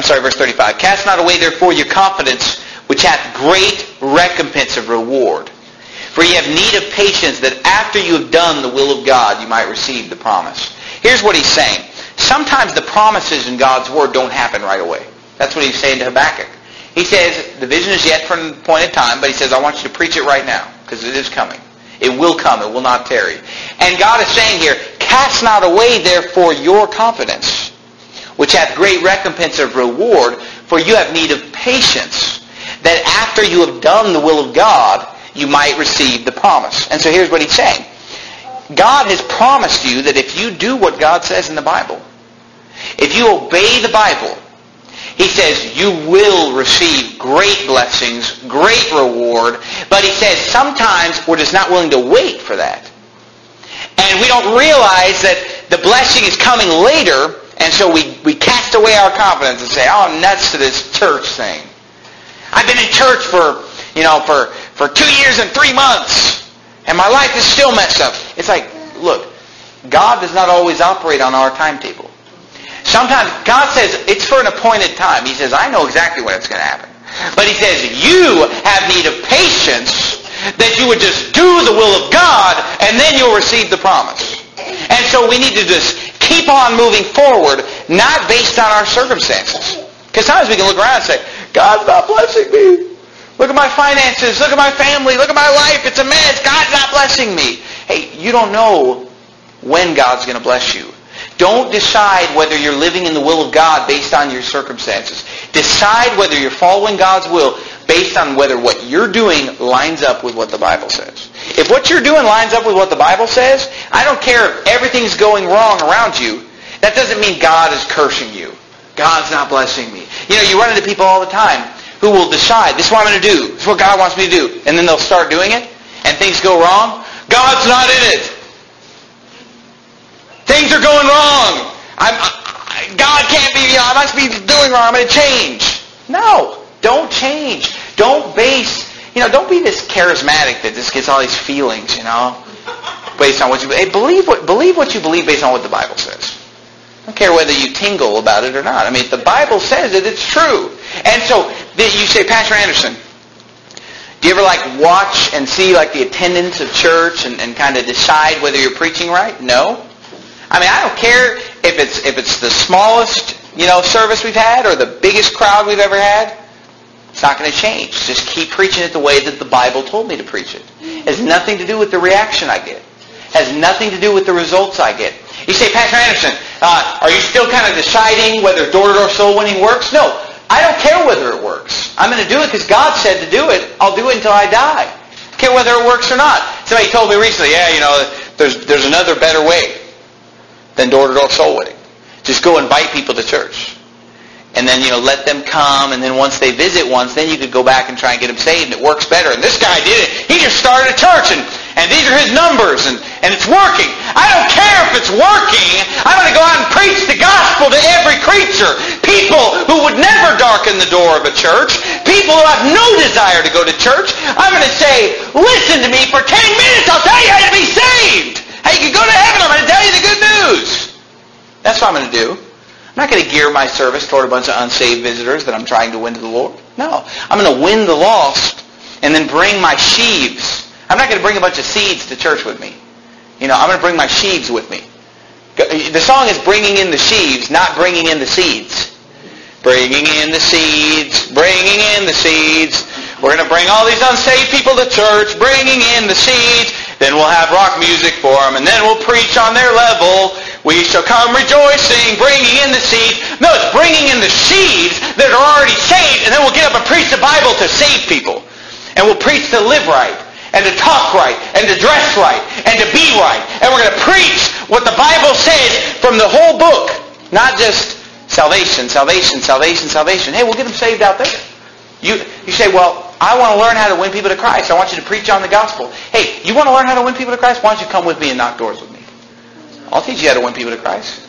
verse 35. Cast not away therefore your confidence, which hath great recompense of reward. For ye have need of patience, that after you have done the will of God, you might receive the promise. Here's what he's saying. Sometimes the promises in God's Word don't happen right away. That's what he's saying to Habakkuk. He says, the vision is yet for an appointed time, but he says, I want you to preach it right now, because it is coming. It will come. It will not tarry. And God is saying here, cast not away therefore your confidence, which hath great recompense of reward, for you have need of patience, that after you have done the will of God, you might receive the promise. And so here's what he's saying. God has promised you that if you do what God says in the Bible, if you obey the Bible, he says you will receive great blessings, great reward, but he says sometimes we're just not willing to wait for that. And we don't realize that the blessing is coming later, and so we cast away our confidence and say, oh, I'm nuts to this church thing. I've been in church for 2 years and 3 months, and my life is still messed up. It's like, look, God does not always operate on our timetable. Sometimes God says it's for an appointed time. He says, I know exactly when it's going to happen. But he says, you have need of patience, that you would just do the will of God, and then you'll receive the promise. And so we need to just keep on moving forward, not based on our circumstances. Because sometimes we can look around and say, God's not blessing me. Look at my finances. Look at my family. Look at my life. It's a mess. God's not blessing me. Hey, you don't know when God's going to bless you. Don't decide whether you're living in the will of God based on your circumstances. Decide whether you're following God's will based on whether what you're doing lines up with what the Bible says. If what you're doing lines up with what the Bible says, I don't care if everything's going wrong around you. That doesn't mean God is cursing you. God's not blessing me. You know, you run into people all the time who will decide, this is what I'm going to do. This is what God wants me to do. And then they'll start doing it, and things go wrong. God's not in it. Things are going wrong. God can't be, I must be doing wrong. I'm going to change. No, don't change. Don't don't be this charismatic that just gets all these feelings, based on what you believe. Believe what you believe based on what the Bible says. I don't care whether you tingle about it or not. I mean, if the Bible says it, it's true. And so you say, Pastor Anderson, do you ever watch and see the attendance of church and kind of decide whether you're preaching right? No. I mean, I don't care if it's the smallest service we've had or the biggest crowd we've ever had. It's not going to change. Just keep preaching it the way that the Bible told me to preach it. It has nothing to do with the reaction I get. It has nothing to do with the results I get. You say, Pastor Anderson, are you still kind of deciding whether door-to-door soul winning works? No. I don't care whether it works. I'm going to do it because God said to do it. I'll do it until I die. I don't care whether it works or not. Somebody told me recently, there's another better way than door-to-door soul winning. Just go invite people to church. And then, let them come, and then once they visit once, then you could go back and try and get them saved, and it works better. And this guy did it. He just started a church, and these are his numbers, and it's working. I don't care if it's working. I'm going to go out and preach the gospel to every creature. People who would never darken the door of a church. People who have no desire to go to church. I'm going to say, listen to me for 10 minutes. I'll tell you how to be saved. How you can go to heaven. I'm going to tell you the good news. That's what I'm going to do. I'm not going to gear my service toward a bunch of unsaved visitors that I'm trying to win to the Lord. No. I'm going to win the lost and then bring my sheaves. I'm not going to bring a bunch of seeds to church with me. I'm going to bring my sheaves with me. The song is bringing in the sheaves, not bringing in the seeds. Bringing in the seeds, bringing in the seeds. We're going to bring all these unsaved people to church, bringing in the seeds. Then we'll have rock music for them, and then we'll preach on their level. We shall come rejoicing, bringing in the seeds. No, it's bringing in the sheaves that are already saved, and then we'll get up and preach the Bible to save people. And we'll preach to live right, and to talk right, and to dress right, and to be right. And we're going to preach what the Bible says from the whole book, not just salvation, salvation, salvation, salvation. Hey, we'll get them saved out there. You say, well, I want to learn how to win people to Christ. I want you to preach on the gospel. Hey, you want to learn how to win people to Christ? Why don't you come with me and knock doors with me? I'll teach you how to win people to Christ.